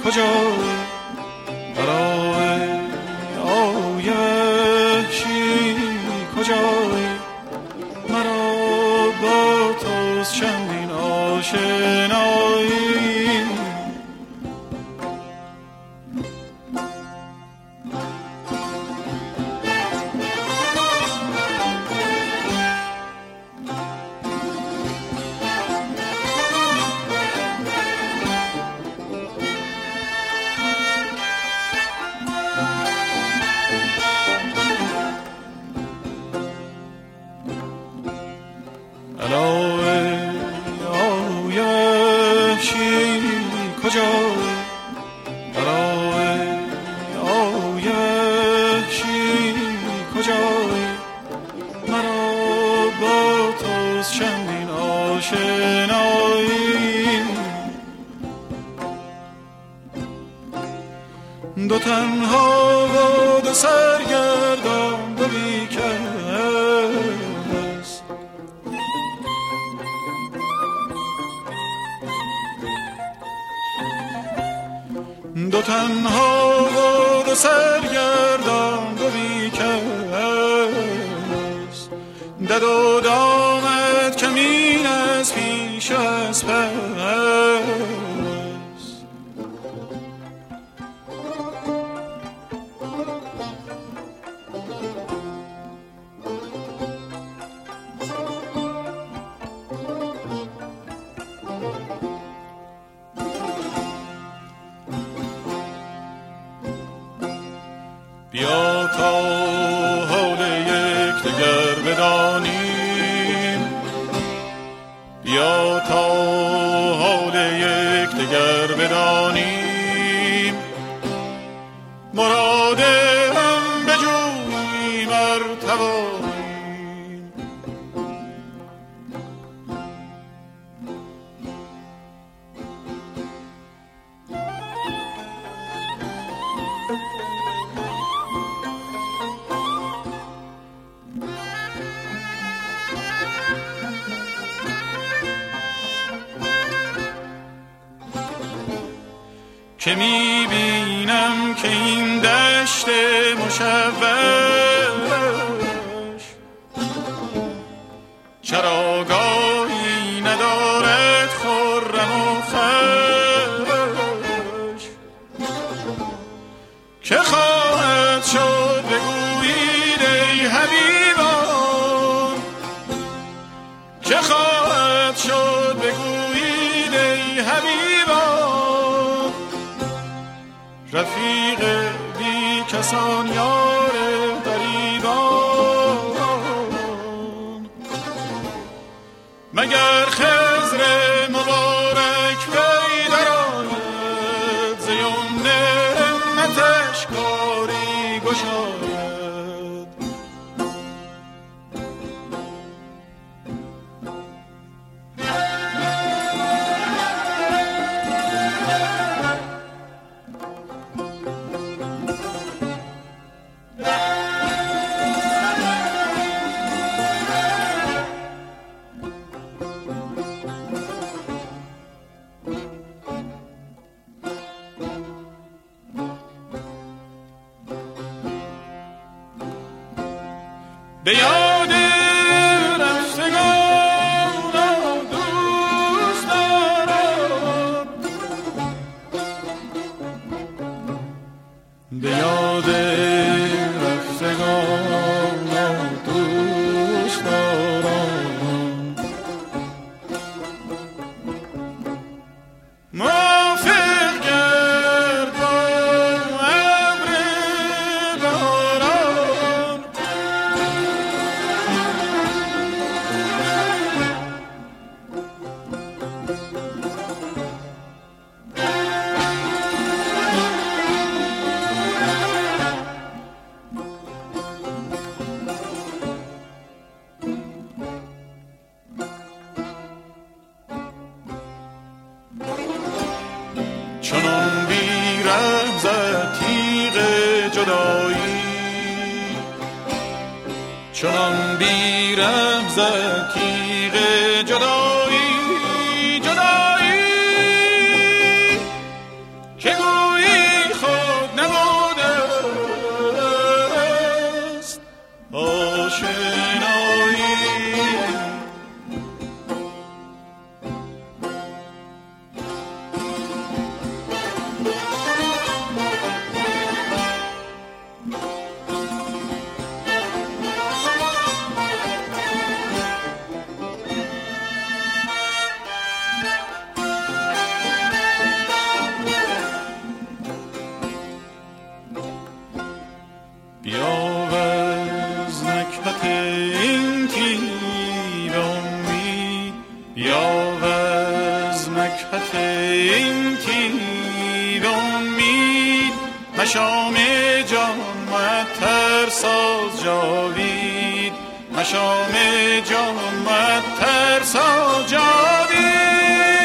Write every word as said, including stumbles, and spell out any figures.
کجایی برای آیشی کجایی مرا با توست چندین آشنایی دو تنها و دو سرگردان دو بیکس دو تنها و دو سرگردان دو بیکس دد و دامت کمین از پیش از پس بیا تا حال یک دگر بدانیم بیا تا حال یک دگر بدانیم مراد هم بجوییم ار توانیم که میبینم که این دشت مشوش چراگاهی ندارد خرم و خوش که خواهد شد بگویید ای حبیبان که خواهد شد بگویید ای حبیبان رفیق بی کسان یار غریبان مگر خضر مبارک پی درآید ز یمن همتش کاری گشاید به یاد رفتگان دوست دارم به یاد رفتگان دوست دارم موافق گرد با ابر باران چنان بیرحم زد تیغ جدایی چنان بیرحم زد تیغ جدایی جدایی که مشام جان مترساز جاوید، مشام جان مترساز جاوید.